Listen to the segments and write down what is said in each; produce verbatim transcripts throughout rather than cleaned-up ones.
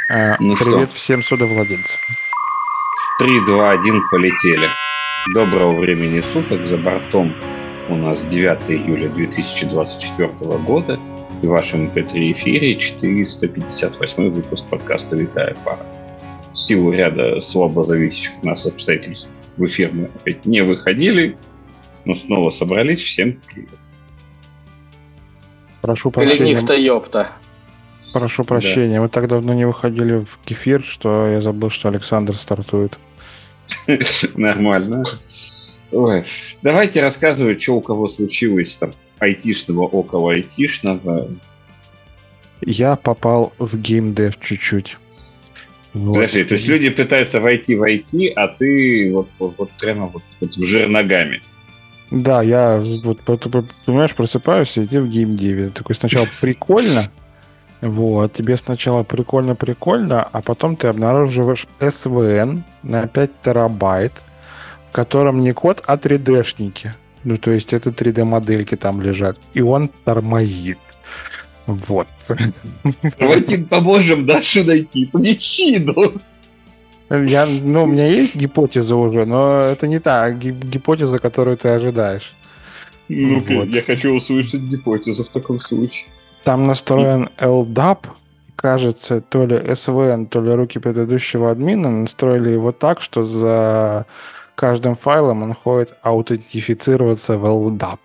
А, Ну Привет что, всем судовладельцам. три, два, один, полетели. Доброго времени суток. За бортом у нас девятое июля две тысячи двадцать четвёртого года. И в вашем эм пэ три эфире четыреста пятьдесят восьмой выпуск подкаста «Витая пара». В силу ряда слабо зависящих от нас обстоятельств в эфир мы опять не выходили, но снова собрались. Всем привет. Прошу прощения. Ленив-то, ёпта. Прошу прощения. Да. Мы так давно не выходили в кефир, что я забыл, что Александр стартует. Нормально. Ой. Давайте рассказывать, что у кого случилось там айтишного, около айтишного. Я попал в геймдев чуть-чуть. Вот. Подожди, то есть люди пытаются войти в ай ти, а ты вот, вот, вот прямо вот, вот в жир ногами. Да, я вот, понимаешь, просыпаюсь и иди в геймдеве. Такой сначала прикольно, вот, тебе сначала прикольно-прикольно, а потом ты обнаруживаешь эс ви эн на пять терабайт, в котором не код, а три дэ-шники. Ну, то есть это три дэ-модельки там лежат, и он тормозит. Вот. Давайте поможем Даше найти причину. Я, ну, у меня есть гипотеза уже, но это не та гипотеза, которую ты ожидаешь. Ну-ка, вот. Я хочу услышать гипотезу в таком случае. Там настроен эл дап, кажется, то ли эс ви эн, то ли руки предыдущего админа настроили его так, что за каждым файлом он ходит аутентифицироваться в эл дап.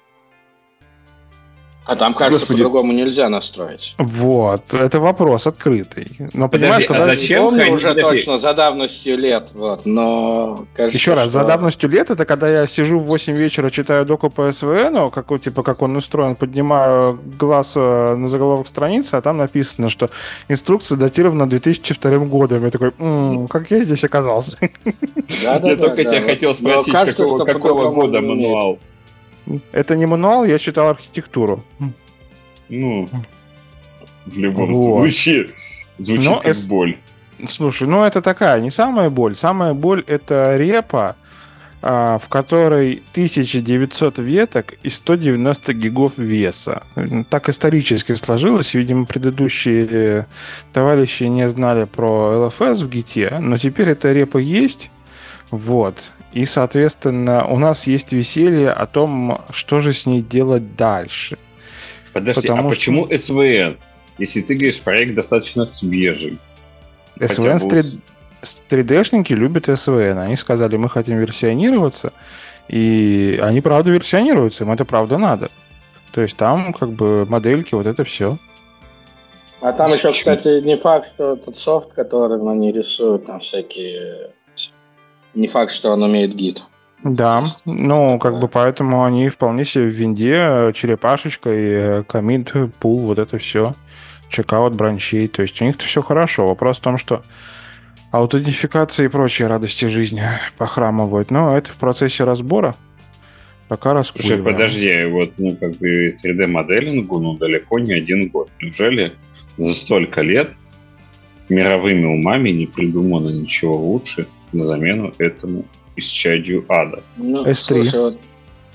А там, кажется, Господи. По-другому нельзя настроить. Вот, это вопрос открытый. Но Подожди, понимаешь, когда... а зачем? Помню уже Подожди. Точно, за давностью лет, вот, но... Кажется, Еще раз, что... за давностью лет, это когда я сижу в восемь вечера, читаю доку по эс ви эн, как, типа, как он устроен, поднимаю глаз на заголовок страницы, а там написано, что инструкция датирована две тысячи вторым годом. Я такой, м-м, как я здесь оказался? Я только тебя хотел спросить, какого года мануал? Это не мануал, я читал архитектуру. Ну, в любом вот. случае, звучит Но как эс... боль. Слушай, ну это такая, не самая боль. Самая боль — это репа, а, в которой тысяча девятьсот веток и сто девяносто гигов веса. Так исторически сложилось. Видимо, предыдущие товарищи не знали про эл эф эс в гите, но теперь эта репа есть. Вот. И, соответственно, у нас есть веселье о том, что же с ней делать дальше. Подожди, Потому а что... почему эс ви эн? Если ты говоришь, проект достаточно свежий. эс ви эн с три дэ-шники любят эс ви эн. Они сказали, мы хотим версионироваться. И они, правда, версионируются. Им это, правда, надо. То есть там, как бы, модельки, вот это все. А там еще, кстати, не факт, что этот софт, которым они рисуют, там всякие... Не факт, что он умеет гид. Да, ну, как бы поэтому они вполне себе в винде, черепашечкой, коммит, пул, вот это все, чекаут бранчей, то есть у них-то все хорошо. Вопрос в том, что аутентификация и прочие радости жизни похрамывают, но это в процессе разбора, пока раскуриваем. Слушай, подожди, вот, ну, как бы три дэ-моделингу, ну, далеко не один год. Неужели за столько лет мировыми умами не придумано ничего лучше на замену этому исчадию ада? Ну, эс три. Слушай, вот...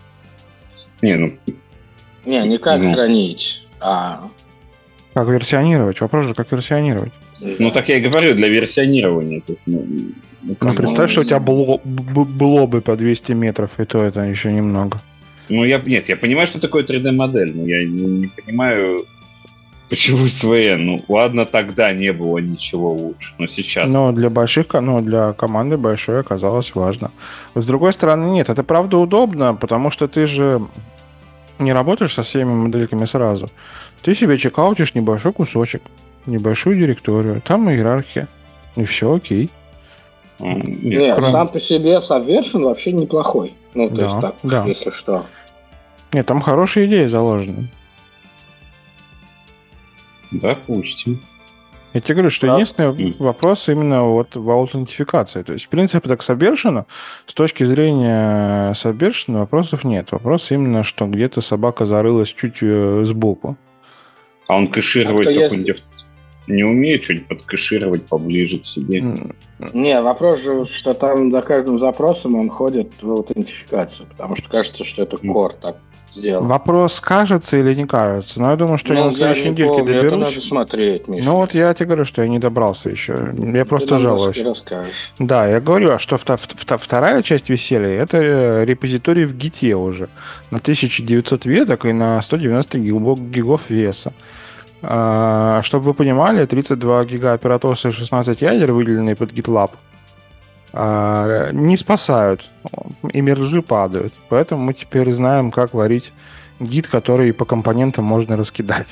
Не, ну... Не, не как ну... хранить, а... Как версионировать? Вопрос же, как версионировать? Да. Ну, так я и говорю, для версионирования. То есть, ну, ну, ну, представь, что у тебя было, было бы по двести метров, и то это еще немного. Ну, я... Нет, я понимаю, что такое три дэ-модель, но я не, не понимаю... Почему эс ви эн? Ну, ладно, тогда не было ничего лучше, но сейчас... Но для больших, ну, для команды большой оказалось важно. С другой стороны, нет, это правда удобно, потому что ты же не работаешь со всеми модельками сразу. Ты себе чекаутишь небольшой кусочек, небольшую директорию, там иерархия, и все окей. Нет, нет Кроме... сам по себе Subversion вообще неплохой. Ну, то да, есть так, да. Если что. Нет, там хорошие идеи заложены. Допустим. Я тебе говорю, что да. единственный mm. вопрос именно вот в аутентификации. То есть, в принципе, так к Subversion, с точки зрения Subversion вопросов нет. Вопрос именно, что где-то собака зарылась чуть сбоку. А он кэшировать а какой-нибудь... не умеет что-нибудь подкэшировать поближе к себе. Не, вопрос же, что там за каждым запросом он ходит в аутентификацию, потому что кажется, что это core так сделал. Вопрос, кажется или не кажется, но я думаю, что ну, я на следующей недельке помню, доберусь. Это надо смотреть, Миша. Ну вот я тебе говорю, что я не добрался еще. Я Ты просто нам жалуюсь. расскажешь. Да, я говорю, что вта- вта- вторая часть веселья это репозиторий в гите уже на тысяча девятьсот веток и на сто девяносто гигов, гигов веса. А, чтобы вы понимали, тридцать два гига оператоса и шестнадцать ядер, выделенные под GitLab, а, не спасают, и мержи падают. Поэтому мы теперь знаем, как варить гит, который по компонентам можно раскидать.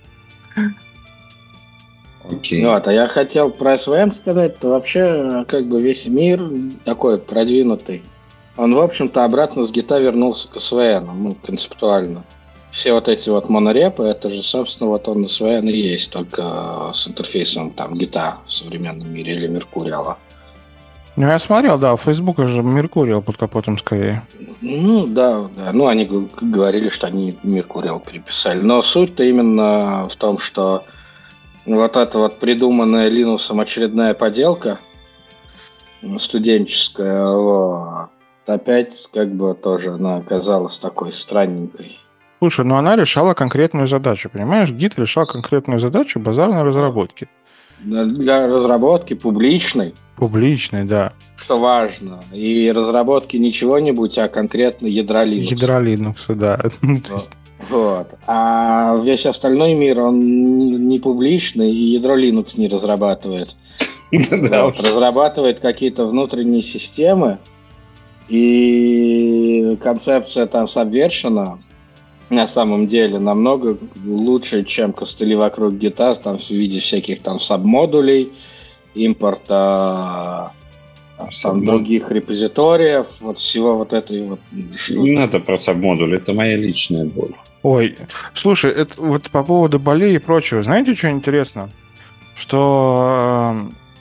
Окей. Вот, а я хотел про эс ви эн сказать, то вообще как бы весь мир такой продвинутый. Он, в общем-то, обратно с гита вернулся к эс ви эн, ну, концептуально. Все вот эти вот монорепы, это же, собственно, вот он эс ви эн и есть, только с интерфейсом там гита в современном мире или Меркуриала. Ну, я смотрел, да, в Фейсбуке же Меркуриал под капотом скорее. Ну, да, да. Ну, они г- говорили, что они Меркуриал переписали. Но суть-то именно в том, что вот эта вот придуманная Linux очередная поделка студенческая, вот, опять как бы тоже она оказалась такой странненькой. Слушай, ну она решала конкретную задачу, понимаешь? Гит решал конкретную задачу базарной разработки. Для, для разработки публичной, Публичной, да. что важно, и разработки не чего-нибудь, а конкретно ядра Linux. Ядра Linux, да. Вот. Вот. А весь остальной мир, он не, не публичный, и ядро Linux не разрабатывает. Вот. Разрабатывает какие-то внутренние системы, и концепция там Subversion на самом деле намного лучше, чем костыли вокруг гита, там в виде всяких там сабмодулей, импорта там, других репозиториев, вот всего вот этой вот штуки. Не надо про сабмодуль, это моя личная боль. Ой, слушай, это вот по поводу болей и прочего, знаете, что интересно? Что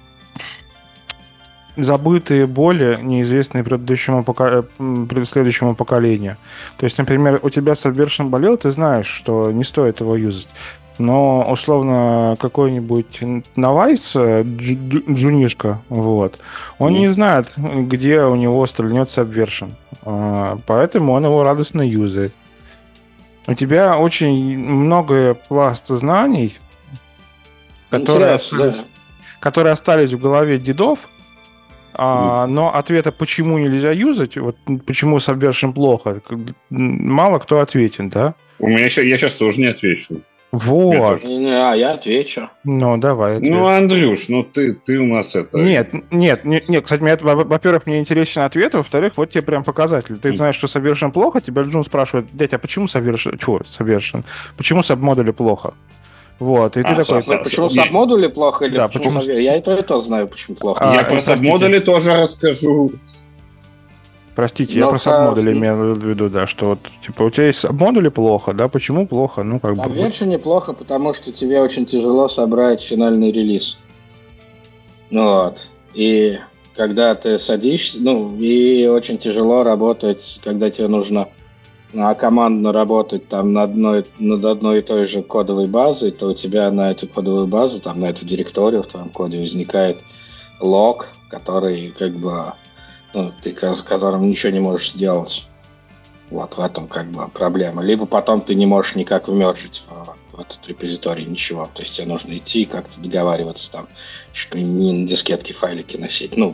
э, забытые боли, неизвестные предыдущему пока... следующему поколению. То есть, например, у тебя Subversion болел, ты знаешь, что не стоит его юзать. Но, условно, какой-нибудь Навайс, джунишка, вот, он mm. не знает, где у него стрельнет Subversion. Поэтому он его радостно юзает. У тебя очень много пласт знаний, которые остались, да. которые остались в голове дедов, mm. а, но ответа, почему нельзя юзать, вот, почему Subversion плохо, мало кто ответит, да? У меня еще, я сейчас тоже не отвечу. Вот. А, я отвечу. Ну, давай. Отвечу. Ну, Андрюш, ну ты, ты у нас это... Нет, нет, нет, нет. Кстати, мне, во-первых, мне интересен ответ, во-вторых, вот тебе прям показатель. Ты знаешь, что Subversion плохо, тебя Джун спрашивает, дядя, а почему Subversion... Чего, Subversion? Почему сабмодули плохо? Вот, и а, ты такой... Саб, почему я... сабмодули плохо или да, почему... почему... Я и то, и то знаю, почему плохо. А, я про сабмодули тоже расскажу. Простите, Но я про сабмодули имел в виду, да, что вот, типа, у тебя есть сабмодули плохо, да, почему плохо? Ну, как бы... Subversion неплохо, потому что тебе очень тяжело собрать финальный релиз. Вот. И когда ты садишься, ну, и очень тяжело работать, когда тебе нужно а, командно работать там над одной, над одной и той же кодовой базой, то у тебя на эту кодовую базу, там, на эту директорию в твоем коде возникает лог, который, как бы... Ну, ты с которым ничего не можешь сделать. Вот в этом как бы проблема. Либо потом ты не можешь никак вмержить в, в этот репозиторий ничего. То есть тебе нужно идти и как-то договариваться там, чуть ли не на дискетке файлики носить. Ну,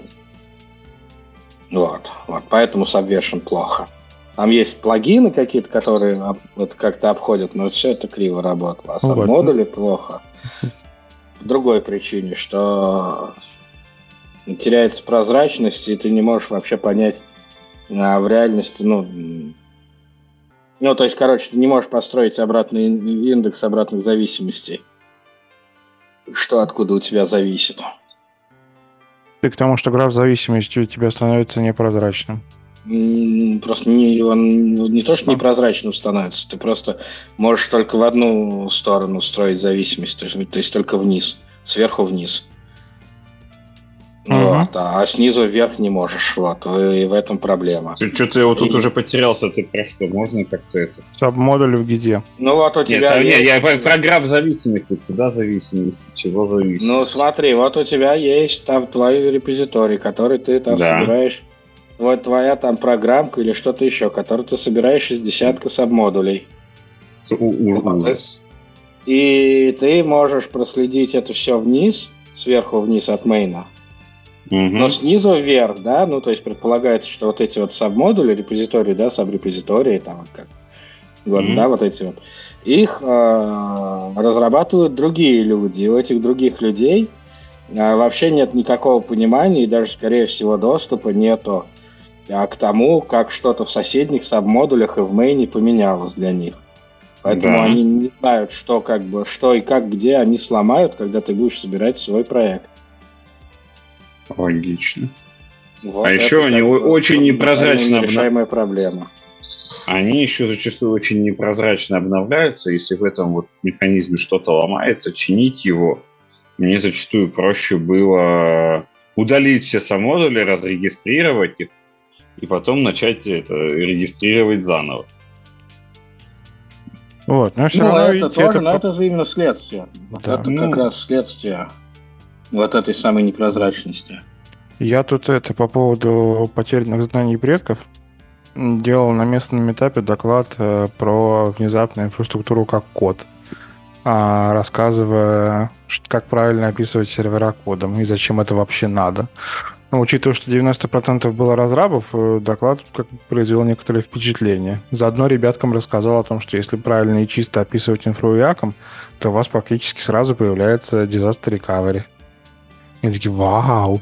вот. Вот. Поэтому Subversion плохо. Там есть плагины какие-то, которые вот как-то обходят, но все это криво работало. А сабмодули вот. Плохо. По другой причине, что... теряется прозрачность, и ты не можешь вообще понять а, в реальности, ну, ну, то есть, короче, ты не можешь построить обратный индекс обратных зависимостей. Что откуда у тебя зависит. Ты к тому, что граф зависимости у тебя становится непрозрачным. Просто не, он не то, что непрозрачным становится, ты просто можешь только в одну сторону строить зависимость, то есть, то есть только вниз, сверху вниз. Вот. Вот, а снизу вверх не можешь. Вот, и в этом проблема. Что-то я вот тут и... уже потерялся. Ты про что? Можно как-то это? Сабмодуль в гиде. Ну вот у тебя Нет, есть... Нет, я про, про граф зависимости. Куда зависимости? Чего зависимости? Ну смотри, вот у тебя есть там твой репозиторий, который ты там да. собираешь. Вот твоя там программка или что-то еще, который ты собираешь из десятка сабмодулей. Ужас. И ты можешь проследить это все вниз, сверху вниз от мейна. Угу. Но снизу вверх, да, ну то есть предполагается, что вот эти вот сабмодули, репозитории, да, сабрепозитории, там как, вот, угу. да, вот эти вот, их э, разрабатывают другие люди, и у этих других людей э, вообще нет никакого понимания и даже, скорее всего, доступа нету а, к тому, как что-то в соседних сабмодулях и в мейне поменялось для них. Поэтому да. они не знают, что, как бы, что и как, где они сломают, когда ты будешь собирать свой проект. Логично. Вот а еще они очень непрозрачно решаемая проблема. Они еще зачастую очень непрозрачно обновляются. Если в этом вот механизме что-то ломается, чинить его мне зачастую проще было удалить все сабмодули, разрегистрировать их и потом начать это регистрировать заново. Вот, но все ну, равно, это видите, тоже, это... но это же именно следствие. Вот да. Это ну... как раз следствие вот этой самой непрозрачности. Я тут это по поводу потерянных знаний предков делал на местном этапе доклад э, про внезапную инфраструктуру как код, э, рассказывая, как правильно описывать сервера кодом и зачем это вообще надо. Но, учитывая, что девяносто процентов было разрабов, доклад как произвел некоторое впечатление. Заодно ребяткам рассказал о том, что если правильно и чисто описывать инфру яком, то у вас практически сразу появляется disaster recovery. И такие, вау!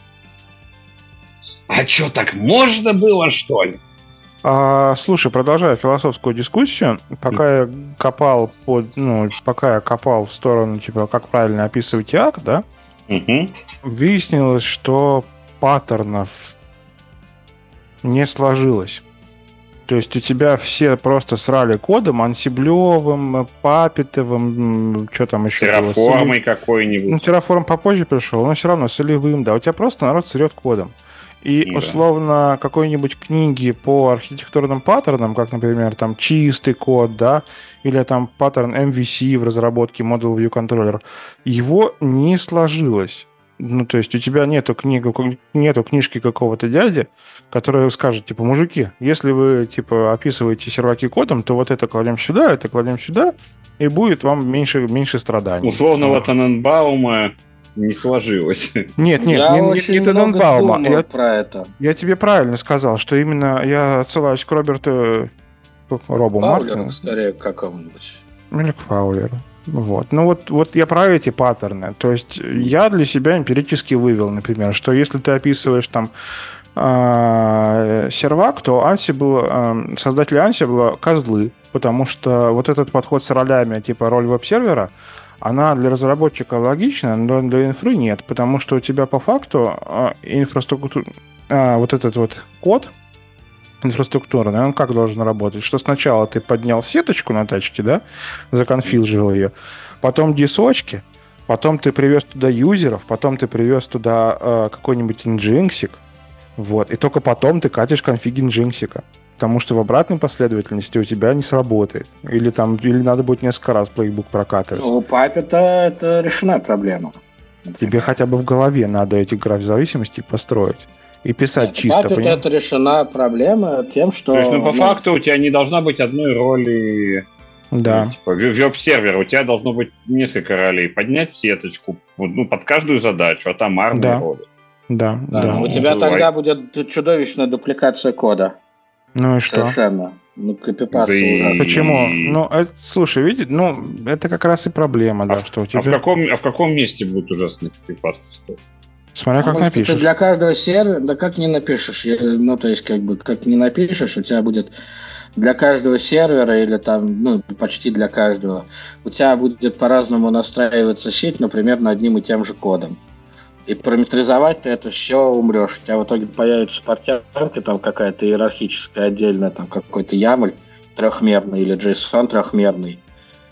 А что, так можно было, что ли? А, слушай, продолжая философскую дискуссию, пока я копал под, ну, пока я копал в сторону, типа, как правильно описывать як, да, угу. выяснилось, что паттернов не сложилось. То есть у тебя все просто срали кодом ансиблевым, папетовым, что там еще было? Терраформой какой-нибудь. Ну, терраформ попозже пришел, но все равно солевым, да. У тебя просто народ срет кодом. И, да. условно, какой-нибудь книги по архитектурным паттернам, как, например, там чистый код, да, или там паттерн эм ви си в разработке Model View Controller, его не сложилось. Ну, то есть у тебя нету, книгу, нету книжки какого-то дяди, который скажет, типа, мужики, если вы, типа, описываете серваки кодом, то вот это кладем сюда, это кладем сюда, и будет вам меньше, меньше страданий. Условного Таненбаума не сложилось. Нет, нет, я не, очень не Таненбаума. Я про это. Я тебе правильно сказал, что именно я отсылаюсь к Роберту Робу Мартину. Скорее, к какому-нибудь. Или к Фаулеру. Вот. Ну вот, вот я про эти паттерны. То есть я для себя эмпирически вывел, например, что если ты описываешь там э, сервак, то Ansible, э, создатели Ansible козлы, потому что вот этот подход с ролями, типа роль веб-сервера, она для разработчика логична, но для инфры нет, потому что у тебя по факту э, инфраструктура, э, вот этот вот код инфраструктурный, он как должен работать? Что сначала ты поднял сеточку на тачке, да, законфиджил ее, потом дисочки, потом ты привез туда юзеров, потом ты привез туда э, какой-нибудь инжинксик, вот, и только потом ты катишь конфиг инжинксика, потому что в обратной последовательности у тебя не сработает. Или там, или надо будет несколько раз плейбук прокатывать. У Puppet это решена проблема. Тебе хотя бы в голове надо эти граф зависимости построить. И писать Нет, чисто. Puppet это решена проблема тем, что... То есть, ну, по факту у тебя не должна быть одной роли... Да. Ну, типа, веб-сервер. У тебя должно быть несколько ролей. Поднять сеточку, ну, под каждую задачу, атомарные да. роли. Да, да. да. У тебя ну, тогда будет чудовищная дупликация кода. Ну и что? Совершенно. Ну, копипаст да ужасно. Почему? Ну, это, слушай, видите, ну, это как раз и проблема, да, а что у тебя... А в каком, а в каком месте будет ужасный копипаст? Смотря как а напишешь. Ты для каждого сервера, да как не напишешь, ну, то есть, как бы, как не напишешь, у тебя будет для каждого сервера или там, ну, почти для каждого, у тебя будет по-разному настраиваться сеть, например, над одним и тем же кодом. И параметризовать ты это все умрешь. У тебя в итоге появится портянка там какая-то иерархическая отдельная, там какой-то ямль трехмерный или JSON трехмерный,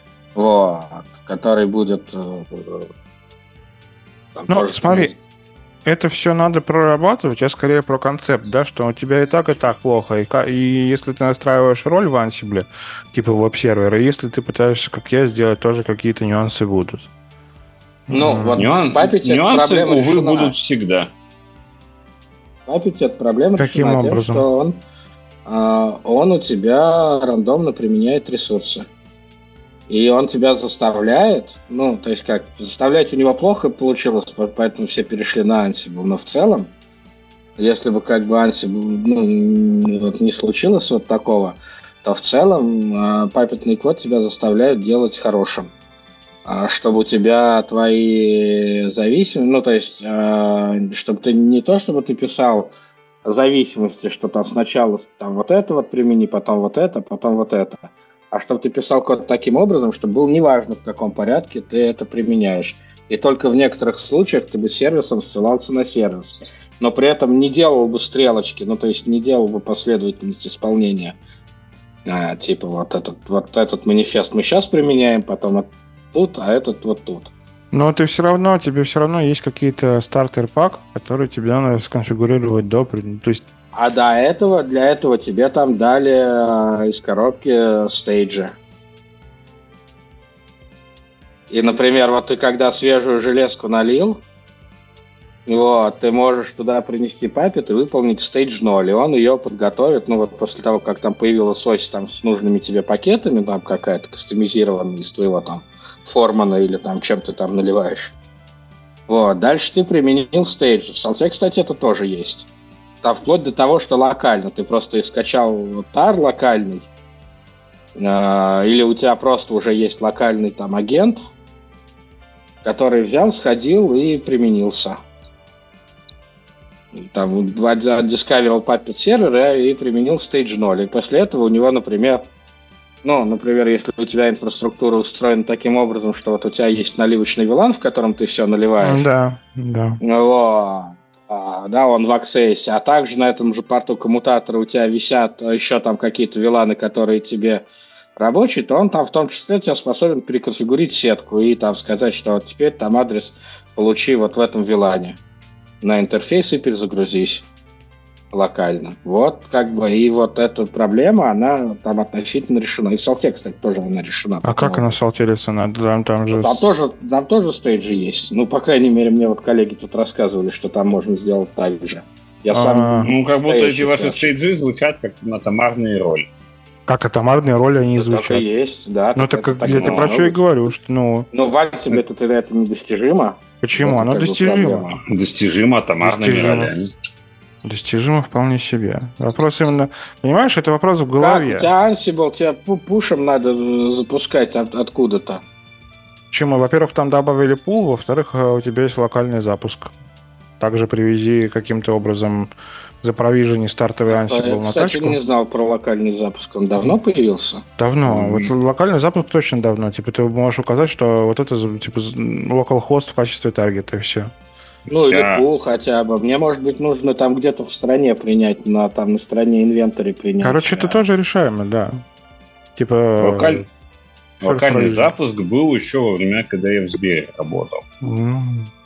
вот, который будет... Там, ну, смотри, Это все надо прорабатывать, я скорее про концепт, да, что у тебя и так, и так плохо. И, и если ты настраиваешь роль в Ansible, типа веб-сервера, если ты пытаешься, как я, сделать, тоже какие-то нюансы будут. Ну, mm. вот Нюан... в Puppet нюансы, увы, решена. будут всегда. В Puppet эта проблема Каким решена образом? тем, что он, а, он у тебя рандомно применяет ресурсы. И он тебя заставляет, ну, то есть как, заставлять у него плохо получилось, поэтому все перешли на Ansible, но в целом, если бы как бы Ansible, ну, вот не случилось вот такого, то в целом папетный код тебя заставляет делать хорошим. Чтобы у тебя твои зависимости, ну, то есть, чтобы ты не то, чтобы ты писал зависимости, что там сначала там вот это вот примени, потом вот это, потом вот это, а чтобы ты писал код таким образом, чтобы было неважно, в каком порядке ты это применяешь. И только в некоторых случаях ты бы сервисом ссылался на сервис. Но при этом не делал бы стрелочки, ну, то есть не делал бы последовательность исполнения. А, типа вот этот, вот этот манифест мы сейчас применяем, потом вот тут, а этот вот тут. Но ты все равно, тебе все равно есть какие-то стартер-пак, которые тебе надо сконфигурировать до... То есть А до этого, для этого тебе там дали э, из коробки стейджи. И, например, вот ты когда свежую железку налил, вот, ты можешь туда принести Puppet и выполнить стейдж ноль, и он ее подготовит, ну вот после того, как там появилась ось там с нужными тебе пакетами, там какая-то кастомизированная из твоего там формана или там чем ты там наливаешь. Вот, дальше ты применил стейдж. В Салте, кстати, это тоже есть. Там вплоть до того, что локально. Ты просто скачал тар локальный, э, или у тебя просто уже есть локальный там агент, который взял, сходил и применился. Там отдискаверил Puppet сервер и применил Stage ноль. И после этого у него, например, ну, например, если у тебя инфраструктура устроена таким образом, что вот у тебя есть наливочный вилан, в котором ты все наливаешь. Да, да. Вот. А, да, он в Access, а также на этом же порту коммутатора у тебя висят еще там какие-то виланы, которые тебе рабочие, то он там в том числе тебя способен переконфигурить сетку и там сказать, что вот теперь там адрес получи вот в этом вилане. На интерфейс и перезагрузись локально. Вот, как бы, и вот эта проблема, она там относительно решена. И в Салте, кстати, тоже она решена. А как она в Салте решена? Там, там, же... там, тоже, там тоже стейджи есть. Ну, по крайней мере, мне вот коллеги тут рассказывали, что там можно сделать так же. Я сам... Ну, как будто эти ваши стейджи звучат как атомарные роли. Как атомарные роли они звучат? Так и есть, да. Ну, так, так я тебе про что и говорю, что, ну... Ну, в Ansible это, это недостижимо. Почему? Оно достижимо. Достижимо атомарными ролями. Достижимо вполне себе. Вопрос именно... Понимаешь, это вопрос в голове. Как? У тебя Ansible, тебя пушем надо запускать от, откуда-то. Почему? Во-первых, там добавили пул, во-вторых, у тебя есть локальный запуск. Также привези каким-то образом запровижени стартовый Ansible на тачку. Я, не знал про локальный запуск. Он давно появился? Давно. Mm-hmm. Вот локальный запуск точно давно. Типа ты можешь указать, что вот это типа localhost в качестве таргета, и все. Ну, или yeah. пул хотя бы. Мне, может быть, нужно там где-то в стране принять, на, там, на стороне инвентаря принять. Короче, это тоже решаемо, да. Типа... Локаль... Локальный запуск был еще во времена, когда я в Сбере работал. Mm.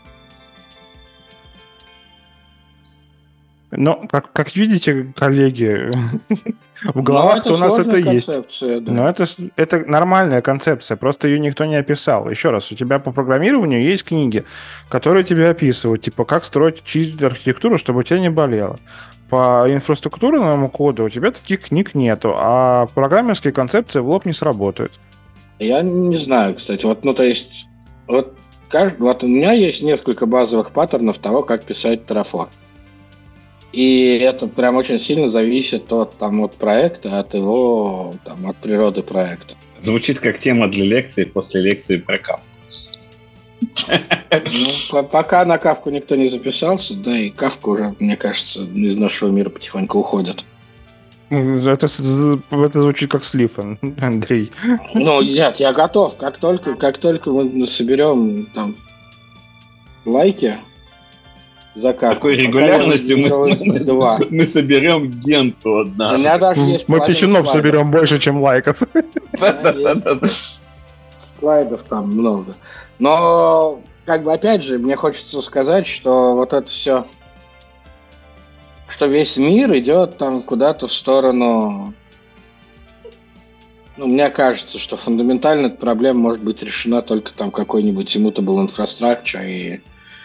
Но, как, как видите, коллеги, в головах у нас это есть. Да. Но это, это нормальная концепция, просто ее никто не описал. Еще раз, у тебя по программированию есть книги, которые тебе описывают, типа, как строить чистую архитектуру, чтобы у тебя не болело. По инфраструктурному коду у тебя таких книг нету, а программерские концепции в лоб не сработают. Я не знаю, кстати. Вот, ну, то есть, вот, кажд... вот у меня есть несколько базовых паттернов того, как писать Terraform. И это прям очень сильно зависит от, там, от проекта, от его, там, от природы проекта. Звучит как тема для лекции после лекции про Кавку. Ну, пока на Кавку никто не записался, да, и Кавка уже, мне кажется, из нашего мира потихоньку уходит. Это, это звучит как слив, Андрей. Ну, нет, я готов. Как только, как только мы соберем там лайки за Кавку. Такой регулярностью мы, мы, мы соберем генту однажды. Мы писюнов соберем больше, чем лайков. слайдов там много. Но, как бы, опять же, мне хочется сказать, что вот это все, что весь мир идет там куда-то в сторону... Ну, мне кажется, что фундаментально эта проблема может быть решена только там какой-нибудь immutable infrastructure и,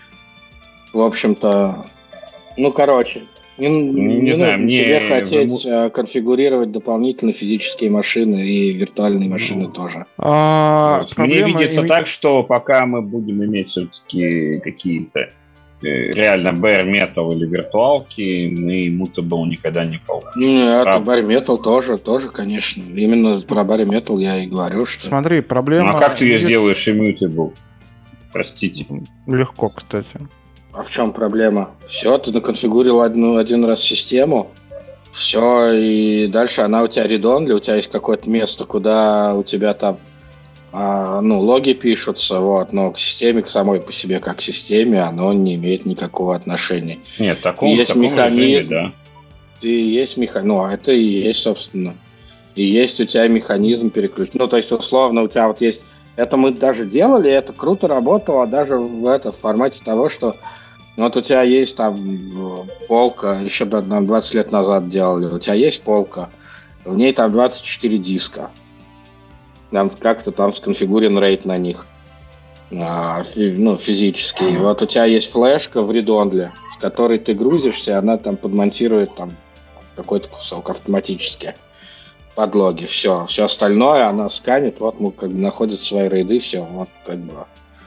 в общем-то, ну, короче, не, не, не знаю, нужно мне тебе хотеть вы... конфигурировать дополнительно физические машины и виртуальные машины ну, тоже. А, вот. Мне видится иметь... так, что пока мы будем иметь все-таки какие-то реально bare metal или виртуалки, мы immutable никогда не получим. Нет, а bare metal тоже, тоже, конечно. Именно про bare metal я и говорю, что... Смотри, проблема... Ну, а как ты ее сделаешь immutable? Простите. Легко, кстати. А в чем проблема? Все, ты наконфигурил одну, один раз систему, все, и дальше она у тебя read-only, у тебя есть какое-то место, куда у тебя там а, ну, логи пишутся, вот, но к системе, к самой по себе как к системе, оно не имеет никакого отношения. Нет, такого, есть таком механизм, режиме, да. И есть механизм, ну, это и есть, собственно. И есть у тебя механизм переключения. Ну, то есть, условно, у тебя вот есть... Это мы даже делали, это круто работало, даже в, это, в формате того, что вот у тебя есть там полка, еще двадцать лет назад делали, у тебя есть полка, в ней там двадцать четыре диска. Там как-то там сконфигурен рейд на них, а, фи, ну, физически. И вот у тебя есть флешка в read-only, с которой ты грузишься, она там подмонтирует там какой-то кусок автоматически. Подлоги, все. Все остальное она сканит, вот мы как бы находит свои рейды, все, вот как бы.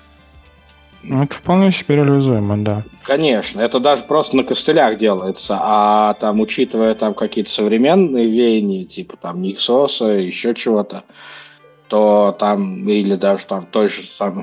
Ну, это вполне себе реализуемо, да. Конечно, это даже просто на костылях делается, а там, учитывая там какие-то современные веяния, типа там Никсоса, еще чего-то, то там, или даже там той же самой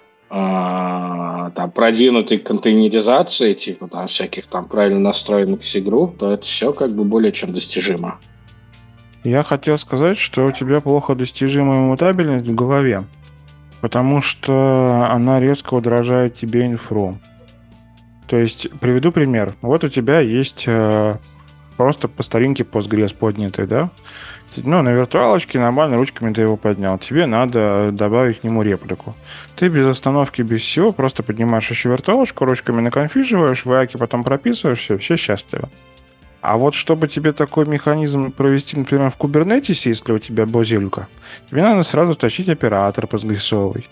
а, там продвинутой контейнеризации, типа там всяких там правильно настроенных си-групп, то это все как бы более чем достижимо. Я хотел сказать, что у тебя плохо достижимая мутабельность в голове, потому что она резко удорожает тебе инфру. То есть, приведу пример. Вот у тебя есть э, просто по старинке Postgres поднятый, да? Ну, на виртуалочке нормально ручками ты его поднял. Тебе надо добавить к нему реплику. Ты без остановки, без всего просто поднимаешь еще виртуалочку, ручками наконфиживаешь, в АКе потом прописываешь, все, все счастливы. А вот чтобы тебе такой механизм провести, например, в Kubernetes, если у тебя базилюка, тебе надо сразу тащить оператор постгрессовый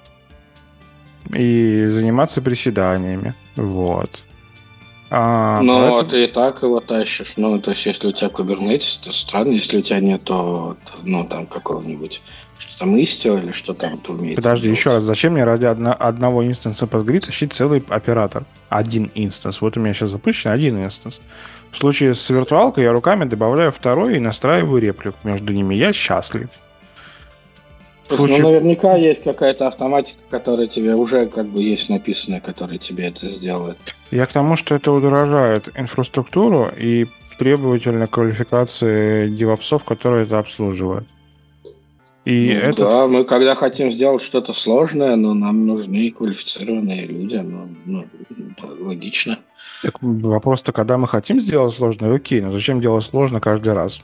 и заниматься приседаниями. Вот. А, ну, поэтому... ты и так его тащишь. Ну, то есть, если у тебя Kubernetes, то странно, если у тебя нету, ну, там, какого-нибудь, что там, Istio или что там ты умеешь. Подожди, делать. Еще раз, зачем мне ради одно, одного инстанса Postgre тащить целый оператор? Один инстанс. Вот у меня сейчас запущен один инстанс. В случае с виртуалкой я руками добавляю второй и настраиваю реплику между ними. Я счастлив. В случае... Ну, наверняка есть какая-то автоматика, которая тебе уже как бы есть написанная, которая тебе это сделает. Я к тому, что это удорожает инфраструктуру и требовательно квалификации девопсов, которые это обслуживают. И ну, этот... Да, мы когда хотим сделать что-то сложное, но нам нужны квалифицированные люди, ну, ну это логично. Так вопрос-то, когда мы хотим сделать сложное, окей, но зачем делать сложно каждый раз?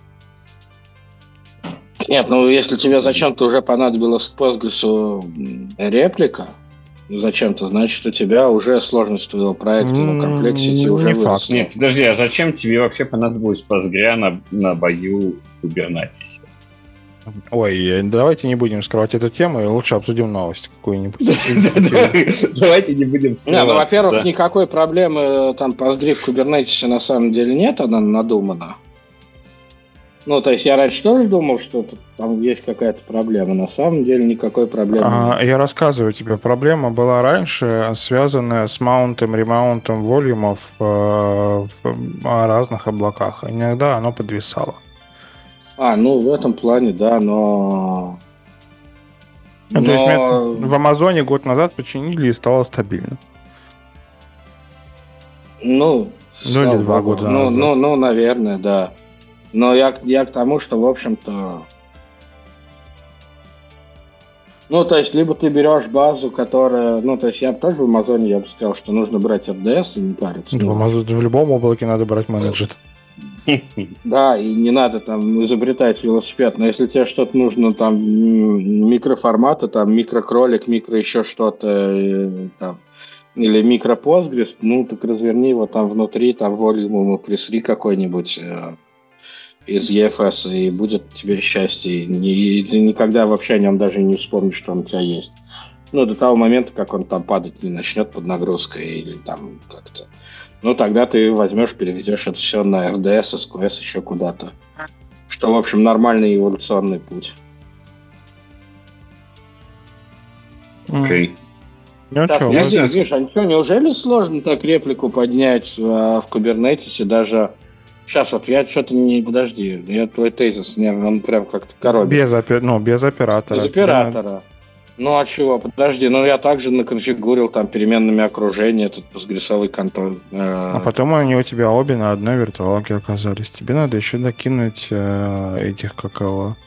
Нет, ну если тебе зачем-то уже понадобилась к Postgres реплика, зачем-то, значит, у тебя уже сложность твоего проекта, ну, комплексити уже выросла. Нет, подожди, а зачем тебе вообще понадобилось Postgre на, на бою в Kubernetes? Ой, давайте не будем скрывать эту тему, и лучше обсудим новость какую-нибудь. Давайте не будем скрывать. Ну, во-первых, никакой проблемы там Postgre в Kubernetes на самом деле нет, она надумана. Ну, то есть я раньше тоже думал, что там есть какая-то проблема. На самом деле никакой проблемы а, нет. Я рассказываю тебе. Проблема была раньше, связанная с маунтом, ремаунтом волюмов э, в разных облаках. Иногда оно подвисало. А, ну в этом плане, да, но... Ну, но... То есть в Амазоне год назад починили и стало стабильно. Ну, ну или два Богу. года ну, назад. Ну, ну, наверное, да. Но я, я к тому, что, в общем-то... Ну, то есть, либо ты берешь базу, которая... Ну, то есть, я тоже в Амазоне, я бы сказал, что нужно брать эр ди эс и не париться. В, Амазон, в любом облаке надо брать менеджер. Да, и не надо там изобретать велосипед, но если тебе что-то нужно, там, микроформата, там, микрокролик, микро еще что-то, там, или микропостгресс, ну, так разверни его там внутри, там, волюм пресри какой-нибудь э, из и эф эс, и будет тебе счастье. И ты никогда вообще о нем даже не вспомнишь, что он у тебя есть. Ну, до того момента, как он там падать не начнет под нагрузкой или там как-то. Ну, тогда ты возьмешь, переведешь это все на эр ди эс, эс ку эс, еще куда-то. Что, в общем, нормальный эволюционный путь. Окей. Okay. Ну, так, что, подожди, Миш, а что, неужели сложно так реплику поднять в, в Kubernetes даже... Сейчас вот я что-то не... Подожди, я твой тезис, мне он прям как-то коробит. Без, опи... ну, без оператора. Без оператора. Ну, а чего? Подожди, ну я также наконфигурил там переменными окружения, этот постгрессовый контроль. А потом они у тебя обе на одной виртуалке оказались. Тебе надо еще накинуть э, этих, какого...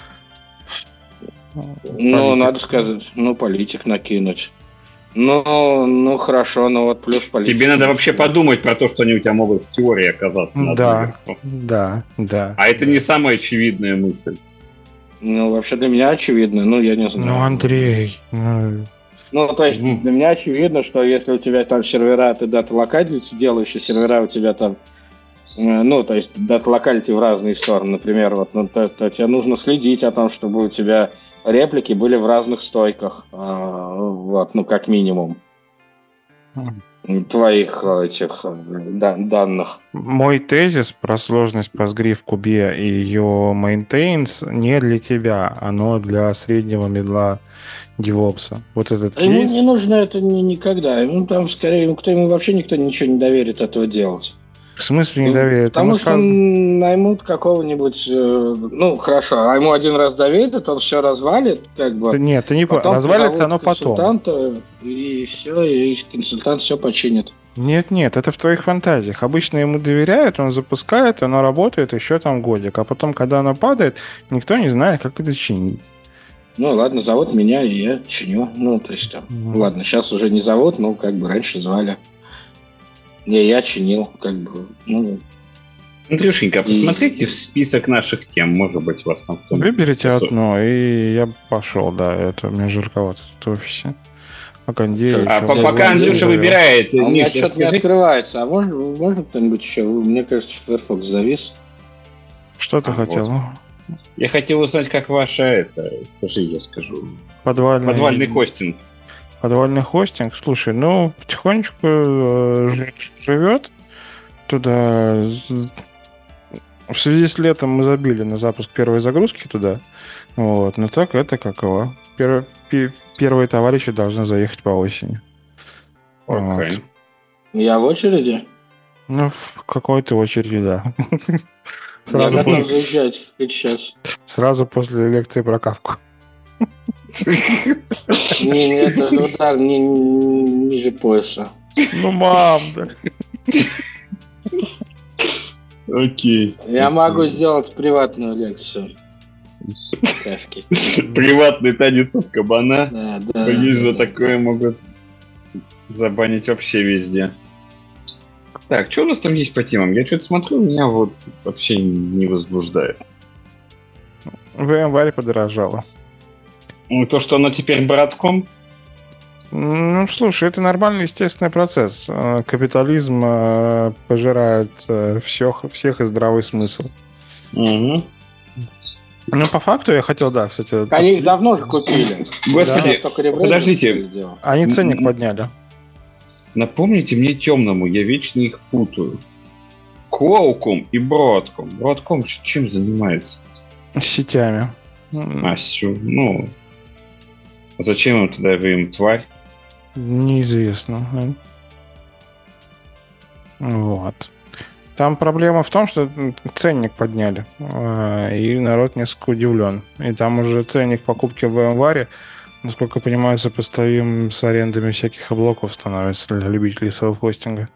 Ну, политик. Надо сказать, ну, политик накинуть. Ну, ну, хорошо, но вот плюс политик. Тебе надо вообще подумать про то, что они у тебя могут в теории оказаться. На да, да, да. А это не самая очевидная мысль. Ну, вообще для меня очевидно, ну, я не знаю. Ну, Андрей... Ну, ну то есть mm. для меня очевидно, что если у тебя там сервера, ты дата-локалити делаешь, и сервера у тебя там, ну, то есть дата-локалити в разные стороны, например, вот, ну, то, то тебе нужно следить о том, чтобы у тебя реплики были в разных стойках, вот, ну, как минимум. Mm. Твоих этих да, данных. Мой тезис про сложность Postgre в кубе и ее maintains не для тебя, оно для среднего медла DevOps. Вот этот ему кейс... не нужно это ни, никогда. Ему там скорее, кто ему вообще никто ничего не доверит этого делать. В смысле не доверит? Потому ему что сказ... наймут какого-нибудь... Ну, хорошо, а ему один раз доверит, он все развалит, как бы... Нет, ты не по... развалится оно потом. И все, и консультант все починит. Нет, нет, это в твоих фантазиях. Обычно ему доверяют, он запускает, оно работает еще там годик. А потом, когда оно падает, никто не знает, как это чинить. Ну, ладно, зовут меня, и я чиню. Ну, то есть, там, mm. ладно, сейчас уже не зовут, но как бы раньше звали. Не, я чинил, как бы, ну... Андрюшенька, посмотрите и... в список наших тем, может быть, у вас там что-нибудь... Выберите одно, и я пошел, да, это мне жарковато тут в офисе. Пока, Андрей, а по- пока Андрюша выбирает... А у меня что-то скажите... не открывается, а можно, можно кто-нибудь еще? Мне кажется, Firefox завис. Что ты а, хотел? Вот. Я хотел узнать, как ваша это... Скажи, я скажу. Подвальный... Подвальный хостинг. Подвальный хостинг, слушай, ну, потихонечку э, живет. Туда в связи с летом мы забили на запуск первой загрузки туда. Вот, но так это каково. Пер, пер, первые товарищи должны заехать по осени. Okay. Вот. Я в очереди? Ну, в какой-то очереди, да. Сразу после... заезжать хоть сейчас. Сразу после лекции про Кавку. Не, это удар ниже пояса. Ну, мам, да. Окей. Я могу сделать приватную лекцию. Приватный танец от кабана. Да, да. Боюсь, за такое могут забанить вообще везде. Так, что у нас там есть по темам? Я что-то смотрю, меня вот вообще не возбуждает. VMware подорожало. Ну, то, что оно теперь братком? Ну, слушай, это нормальный, естественный процесс. Капитализм пожирает всех, всех и здравый смысл. Угу. Ну, по факту я хотел, да, кстати... Они их давно же купили. Господи, да. Подождите. Они ценник подняли. Напомните мне темному, я вечно их путаю. Qualcomm и Broadcom. Broadcom чем занимается? Сетями. А, сю, ну... Зачем им тогда вы им тварь? Неизвестно. Вот. Там проблема в том, что ценник подняли, и народ несколько удивлен. И там уже ценник покупки в VMware, насколько я понимаю, сопоставим с арендами всяких облаков становится для любителей селф-хостинга.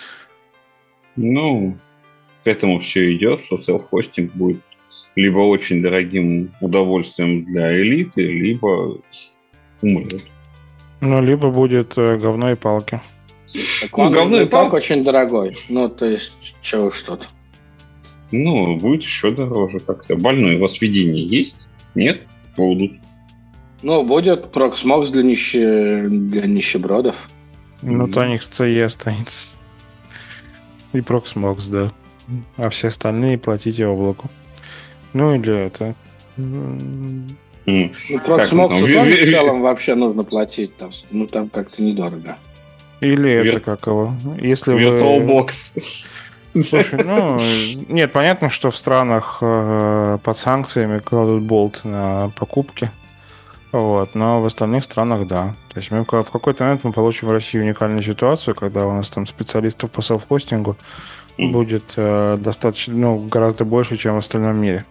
Ну, к этому все идет, что селф-хостинг будет либо очень дорогим удовольствием для элиты, либо умрет. Ну, либо будет э, говно и палки. Так он, ну, говно и палка очень дорогой. Ну, то есть, чего что-то. Ну, будет еще дороже как-то. Больной у вас введение есть? Нет? Будут. Ну, будет Proxmox для, нищи... для нищебродов. Ну, то у них си и останется. И Proxmox, да. А все остальные платите облаку. Ну, или это... Mm. Ну, Proxmox ну, тоже в целом вообще нужно платить. Там, ну, там как-то недорого. Или Вир... это как его? Если VirtualBox. Вы... Слушай, ну... Нет, понятно, что в странах э, под санкциями кладут болт на покупки. Вот, но в остальных странах да. То есть мы в какой-то момент мы получим в России уникальную ситуацию, когда у нас там специалистов по селф-хостингу mm. будет э, достаточно, ну, гораздо больше, чем в остальном мире.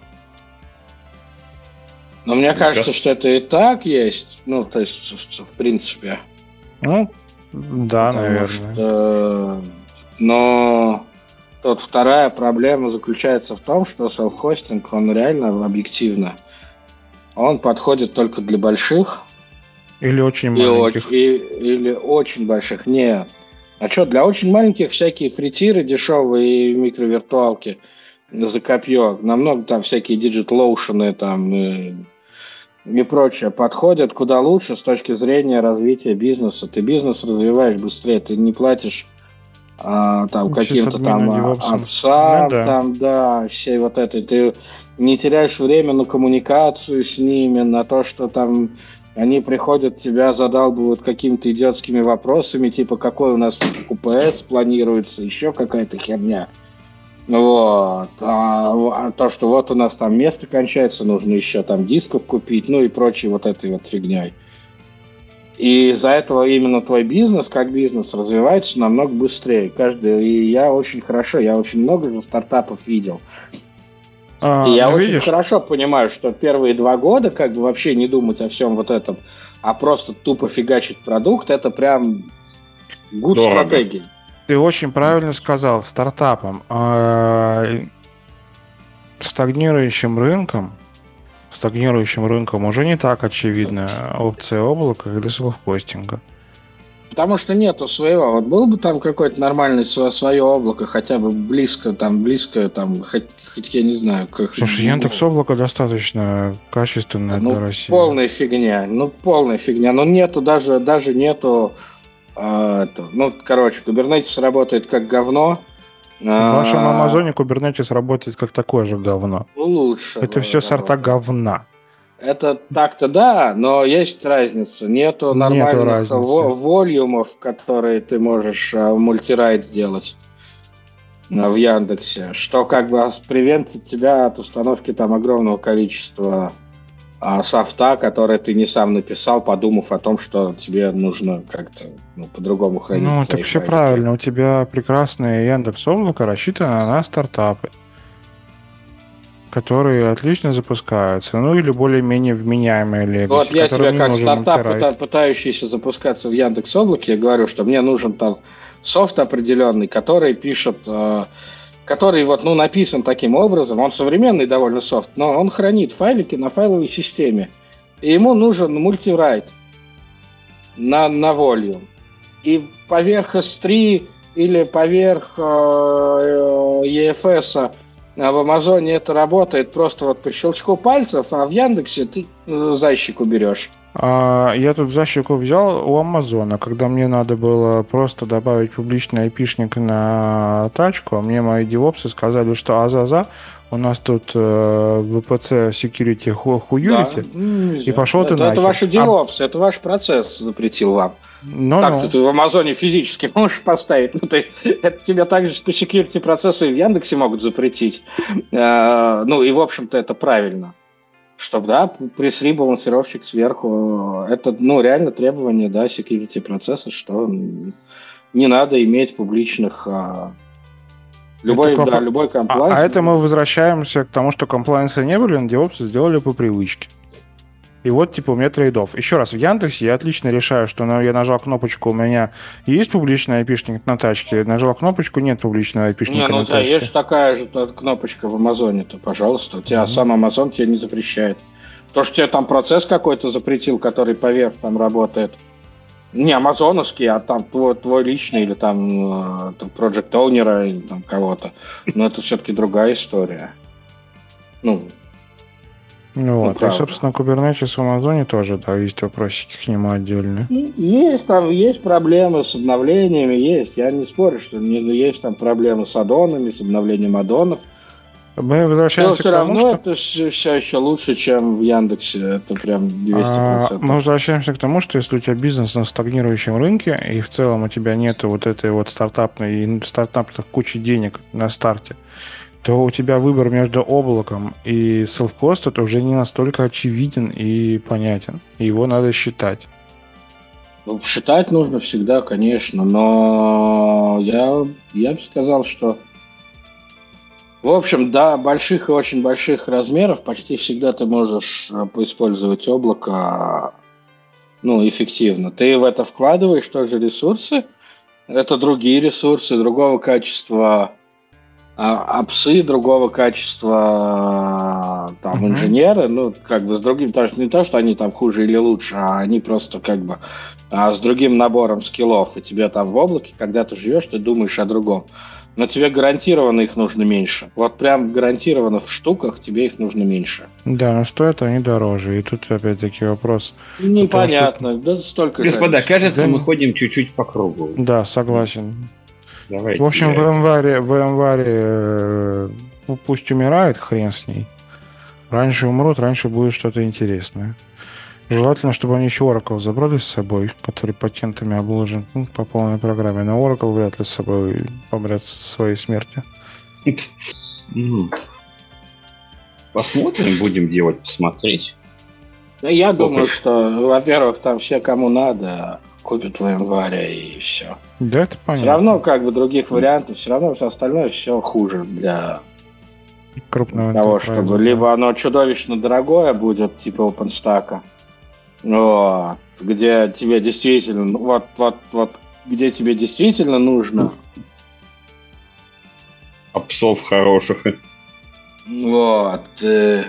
Но мне кажется, Сейчас. что это и так есть. Ну, то есть, в принципе. Ну, да, Потому наверное. Что... Но тут вторая проблема заключается в том, что селф-хостинг, он реально объективно, он подходит только для больших. Или очень и маленьких. И, или очень больших. Нет. А что, для очень маленьких всякие фритиры дешевые и микровиртуалки за копье. Намного там всякие диджит-лоушены там и, и прочее подходят куда лучше с точки зрения развития бизнеса. Ты бизнес развиваешь быстрее, ты не платишь а, там каким-то там апсам, ну, да. там, да, всей вот этой. Ты не теряешь время на коммуникацию с ними, на то, что там они приходят, тебя задалбывают какими-то идиотскими вопросами, типа, какой у нас ку пи эс планируется, еще какая-то херня. Вот. А, а то, что вот у нас там место кончается, нужно еще там дисков купить, ну и прочей вот этой вот фигней. И из-за этого именно твой бизнес, как бизнес, развивается намного быстрее. Каждый, и я очень хорошо, я очень много же стартапов видел. А, и я ну, очень видишь? хорошо понимаю, что первые два года как бы вообще не думать о всем вот этом, а просто тупо фигачить продукт, это прям good стратегия. Ты очень правильно сказал, стартапом. Стагнирующим рынком, стагнирующим рынком уже не так очевидна опция облака или селф-хостинга. Потому что нету своего. Вот было бы там какое-то нормальное свое облако, хотя бы близко, там, близкое, там, хоть, хоть я не знаю. Как... Слушай, Яндекс.Облако достаточно качественное ну, для России. Полная фигня, ну, полная фигня. Ну, нету даже, даже нету, э, это, ну, короче, Kubernetes работает как говно. В вашем Амазоне Kubernetes работает как такое же говно. Лучше. Это все сорта говна. Это так-то да, но есть разница. Нету нормальных волюмов, которые ты можешь uh, мультирайт сделать uh, в Яндексе, что как бы привентит тебя от установки там огромного количества uh, софта, который ты не сам написал, подумав о том, что тебе нужно как-то ну, по-другому хранить. Ну, так все правильно. У тебя прекрасное Яндекс.Облако рассчитано на стартапы, которые отлично запускаются, ну или более-менее вменяемые легаси. Вот я тебе как стартап, пыта- пытающийся запускаться в Яндекс.Облаке, говорю, что мне нужен там софт определенный, который пишет, э, который вот, ну, написан таким образом, он современный довольно софт, но он хранит файлики на файловой системе, и ему нужен мультирайт на, на volume. И поверх эс три или поверх э, и эф эс а в Амазоне это работает просто вот по щелчку пальцев, а в Яндексе ты защику берешь. А, я тут защику взял у Амазона, когда мне надо было просто добавить публичный айпишник на тачку, мне мои девопсы сказали, что азаза, у нас тут э, ви пи си security хуюрите, да, и пошел это, ты нахер. Это ваши девопсы, а... это ваш процесс запретил вам. Ну, Так-то ну. ты в Амазоне физически можешь поставить. Ну, то есть это тебе также по security процессу и в Яндексе могут запретить. Э, ну и в общем-то это правильно. Чтобы, да, пресри балансировщик сверху. Это, ну, реально требование, да, security процесса, что не надо иметь публичных... Любой, это да, комп... любой комплайнс. А, а это мы возвращаемся к тому, что комплайнса не были, но девопсы сделали по привычке. И вот, типа, у меня трейд-офф. Еще раз, в Яндексе я отлично решаю, что я нажал кнопочку, у меня есть публичный айпишник на тачке, нажал кнопочку, нет публичного айпишника на тачке. Не, ну у тебя тачке. Есть такая же кнопочка в Амазоне-то, пожалуйста. У тебя mm-hmm. сам Амазон тебе не запрещает. То, что тебе там процесс какой-то запретил, который поверх там работает, Не амазоновский, а там твой, твой личный или там э, Project Owner или там кого-то. Но это все-таки другая история. Ну, Ну вот, и, правда. собственно, Kubernetes в Амазоне тоже, да, есть вопросики к нему отдельные. Есть там, есть проблемы с обновлениями, есть. Я не спорю, что не, есть там проблемы с аддонами, с обновлением аддонов. Мы Но возвращаемся все к тому, равно что... это все еще лучше, чем в Яндексе. Это прям двести процентов. А, мы возвращаемся к тому, что если у тебя бизнес на стагнирующем рынке, и в целом у тебя нет вот этой вот стартапной, стартапных кучи денег на старте, то у тебя выбор между облаком и self-host это уже не настолько очевиден и понятен. И его надо считать. Ну, считать нужно всегда, конечно, но я, я бы сказал, что в общем, до больших и очень больших размеров почти всегда ты можешь поиспользовать облако, ну, эффективно. Ты в это вкладываешь тоже ресурсы, это другие ресурсы, другого качества апсы, другого качества там, Мгм. инженеры, ну, как бы с другим, то есть не то, что они там хуже или лучше, а они просто как бы а, с другим набором скиллов, и тебе там в облаке, когда ты живешь, ты думаешь о другом. Но тебе гарантированно их нужно меньше. Вот прям гарантированно в штуках тебе их нужно меньше. Да, но стоят они дороже. И тут опять-таки вопрос. Непонятно, да столько Господа, разницы. кажется, Да мы не- ходим чуть-чуть по кругу. Да, согласен. Давайте. В общем, я- в январе, в январе э, ну, пусть умирает, хрен с ней. Раньше умрут, раньше будет что-то интересное. Желательно, чтобы они еще Oracle забрали с собой, который патентами обложен, ну, по полной программе. Но Oracle вряд ли с собой помрет со своей смертью. М. Посмотрим, будем делать, посмотреть. Да я думаю, Окей. что, во-первых, там все, кому надо, купят в январе и все. Да, это понятно. Все равно, как бы, других вариантов, все равно все остальное все хуже для Крупного того, enterprise, чтобы да. либо оно чудовищно дорогое будет, типа OpenStack, вот, где тебе действительно, ну, вот, вот, вот, где тебе действительно нужно, А псов хороших. вот, э,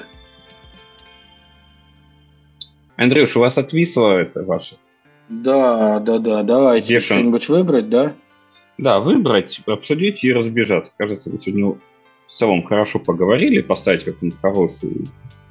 Андрюш, у вас отвисло это ваше? да, да, да, давайте Где ж он? что-нибудь выбрать, да? Да, выбрать, обсудить и разбежаться. Кажется, мы сегодня в целом хорошо поговорили, поставить какую-нибудь хорошую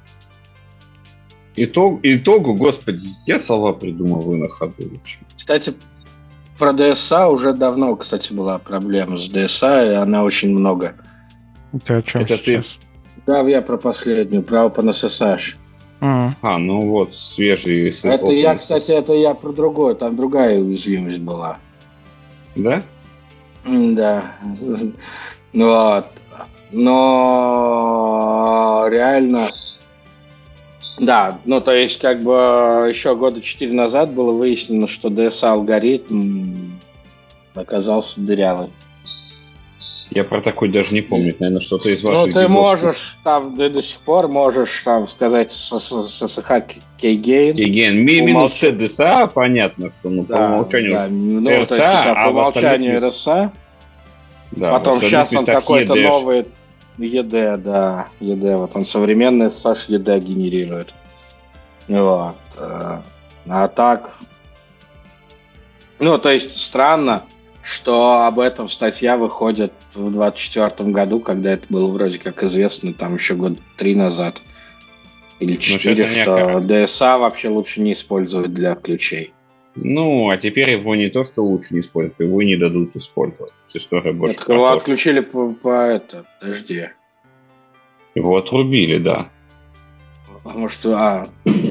итог, итогу. Господи, я слова придумываю на ходу. В общем. Кстати, про ди эс эй уже давно, кстати, была проблема с ди эс эй, и она очень много. Ты о чем Это ты- сейчас? Да, я про последнюю, про OpenSSH. М, А, ну вот, свежий... с- Это я, open- кстати, это я про другое, там другая уязвимость была. Да? Да. Ну вот. Но реально... Да, ну то есть как бы еще года четыре назад было выяснено, что ди эс эй-алгоритм оказался дырявый. Я про такой даже не помню. Наверное, что-то из Ну, ваших ты дедовских- можешь, там, ты до сих пор можешь, там, сказать с эс эйч Keygain. Again, ми- По минус умолчанию. тэ дэ эс а, понятно, что ну, по Да, умолчанию... да, ну, то эр есть эс у а, тебя а по в умолчанию остальных эр эс а, Да, потом в остальных сейчас он местах какой-то и ди эш. новый и ди, да, и ди, вот он современный эс эс эйч и ди генерирует. Вот. э, А так... Ну, то есть странно, что об этом статья выходит в двадцать четвёртом году, когда это было вроде как известно, там еще год три назад. Или четыре, сейчас они что ока- ди эс эй вообще лучше не использовать для ключей. Ну, а теперь его не то, что лучше не использовать, его и не дадут использовать. История больше Так про его то, что отключили по, по это, подожди. его отрубили, да. А может, а...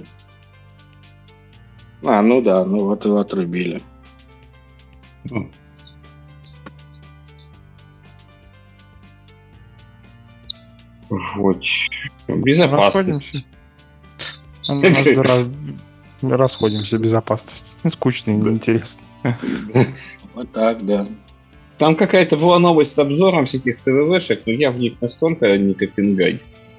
А, ну да, ну вот его отрубили. Ну. Вот. Безопасность. У нас дыра- Расходимся, безопасность. Скучно и неинтересно. Вот так, да. Там какая-то была новость с обзором всяких цэ вэ вэ-шек, но я в них настолько не копенгай.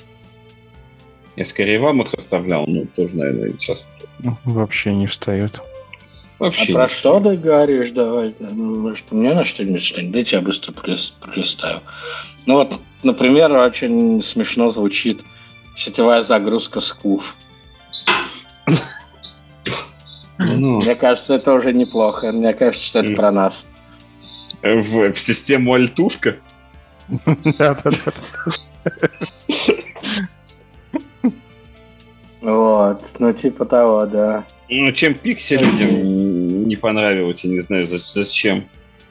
Я скорее вам их оставлял, ну, тоже, наверное, сейчас уже. Ну, вообще не встает. Вообще. А про не что ты говоришь? Давай, ну, может, у меня на что-нибудь что-нибудь? Дайте я быстро пролис- пролистаю. Ну вот, например, очень смешно звучит сетевая загрузка скуф. Ну, Мне кажется, это уже неплохо. Мне кажется, что это М. про нас. в, в систему альтушка. Да-да-да. Вот, ну типа того, да. Ну, чем Пикси людям не понравилось, я не знаю, за- зачем.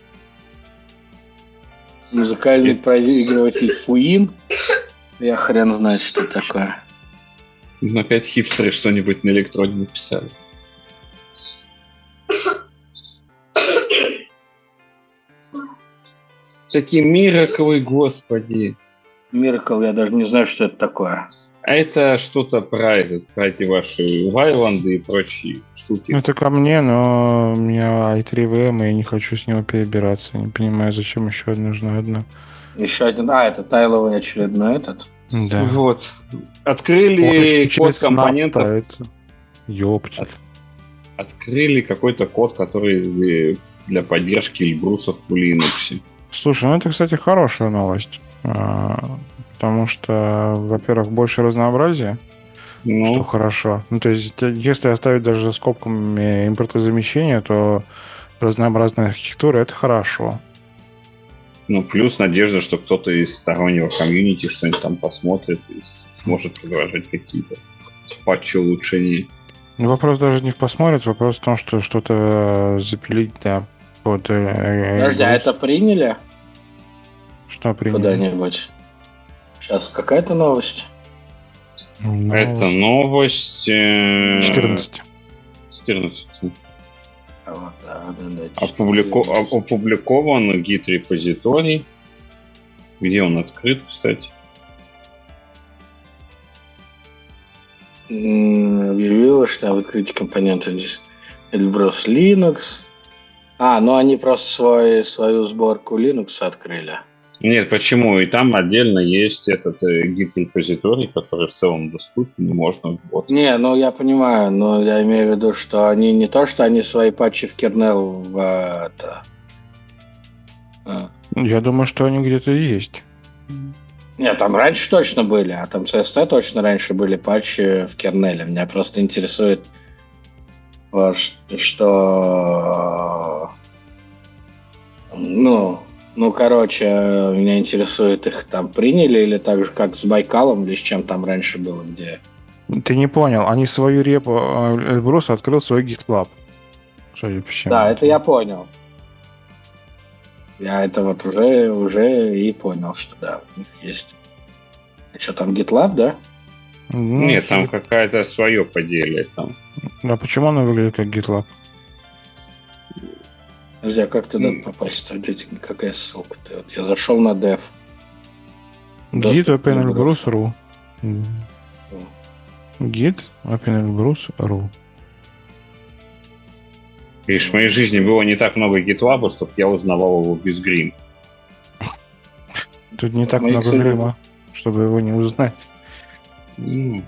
Музыкальный проигрыватель Фуин. Я хрен знает, что такое. Ну, опять хипстеры что-нибудь на электроне написали. Всякие мираклы, господи. Миракл, я даже не знаю, что это такое. А это что-то про, этот, про эти ваши вайланды и прочие штуки. Ну, это ко мне, но у меня ай три ви эм, и я не хочу с него перебираться. Не понимаю, зачем еще нужна одна. Еще один. А, это тайловый очередной этот. Да. Вот. Открыли Ой, код компонентов. снапается. Ёпть. От- Открыли какой-то код, который для поддержки Эльбрусов в Linux. Слушай, ну это, кстати, хорошая новость. А, Потому что, во-первых, больше разнообразия, Ну, что хорошо. Ну, то есть, те- если оставить даже за скобками импортозамещения, то разнообразная архитектура — это хорошо. ну, плюс надежда, что кто-то из стороннего комьюнити что-нибудь там посмотрит и сможет предложить какие-то патчи улучшений. Ну, вопрос даже не в посмотрит, вопрос в том, что что-то запилить, да, под... э, Подожди, а Эльбрус. это приняли Что приняли? куда-нибудь? Сейчас какая-то новость? Новость. Это новость... э, четырнадцать. четырнадцать. А вот, да, да, да, Опублико- четырнадцать. Опубликован гид-репозиторий. Где он открыт, кстати? М, Объявила, что в открытии компонента здесь Эльбрус Linux. А, ну они просто свой, свою сборку Linux открыли. Нет, почему? И там отдельно есть этот э, гид-репозиторий, который в целом доступен, и можно вот. Не, ну я понимаю, но я имею в виду, что они не то, что они свои патчи в кернел в это. А. Я думаю, что они где-то есть. Нет, там раньше точно были, а там си эс ти точно раньше были патчи в кернеле. Меня просто интересует, вот, ш- что... Ну, ну, короче, меня интересует, их там приняли или так же, как с Байкалом, или с чем там раньше было, где... Ты не понял, они свою репу э, Эльбрус открыл свой GitLab. Судя по всему. Да, это я понял. Я это вот уже, уже и понял, что да, у них есть. А что там, GitLab, да? Ну, Нет, там судя- какое-то свое поделие. Там. А почему она выглядит как GitLab? Подожди, а как туда М. попасть? Подождите, какая ссылка-то? Вот я зашел на dev. Git Доступ к open Эльбрусу. Elbrus.ru. М. Git open Elbrus.ru. Видишь, в моей жизни было не так много GitLab, чтобы я узнавал его без грим. Тут не так Мои, много кстати, грима, чтобы его не узнать. М.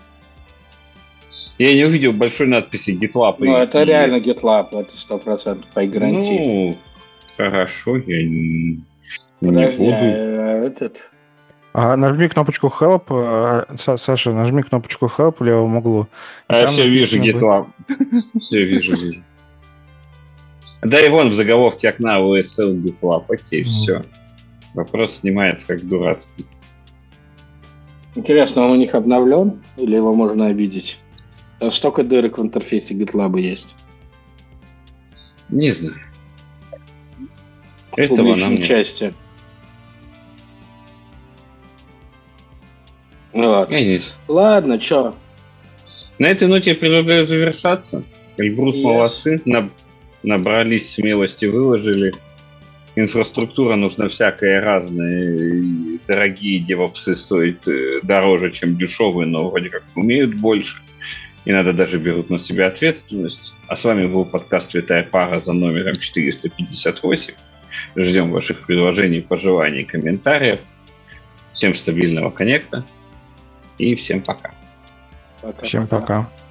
Я не увидел большой надписи GitLab. Ну, и- это и- реально GitLab, это сто процентов по гарантии. Ну, хорошо, я не, не Подожди, буду. а этот... А нажми кнопочку Help. э, Са- Саша, нажми кнопочку Help в левом углу. И А я там все вижу написано GitLab. Все вижу, вижу. Да и вон в заголовке окна ви эс эл GitLab. Окей, Мгм. все. Вопрос снимается как дурацкий. Интересно, он у них обновлен или его можно обидеть? Там столько дырок в интерфейсе GitLab есть. Не знаю. В Этого публичной нам не... части. Ну ладно. Я не- Ладно, чё? На этой ноте я предлагаю завершаться. Эльбрус Yes. молодцы. на- Набрались смелости, выложили. Инфраструктура нужна всякая разная. И дорогие девопсы стоят э, дороже, чем дешевые, но вроде как умеют больше. И надо даже берут на себя ответственность. А с вами был подкаст «Святая пара» за номером четыреста пятьдесят восемь. Ждем ваших предложений, пожеланий, комментариев. Всем стабильного коннекта. И всем пока. Пока, Всем пока.